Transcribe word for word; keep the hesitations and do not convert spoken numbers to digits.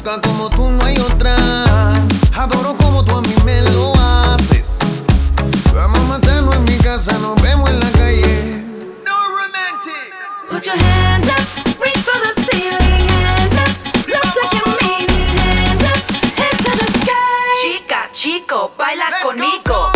loca como tú no hay otra. Adoro como tú a mí me lo haces. Vamos a matarnos en mi casa, nos vemos en la calle. No romantic. Put your hands up, reach for the ceiling. Hands up, look like you mean it. Hands up, head to the sky. Chica, chico, baila Let's conmigo. go.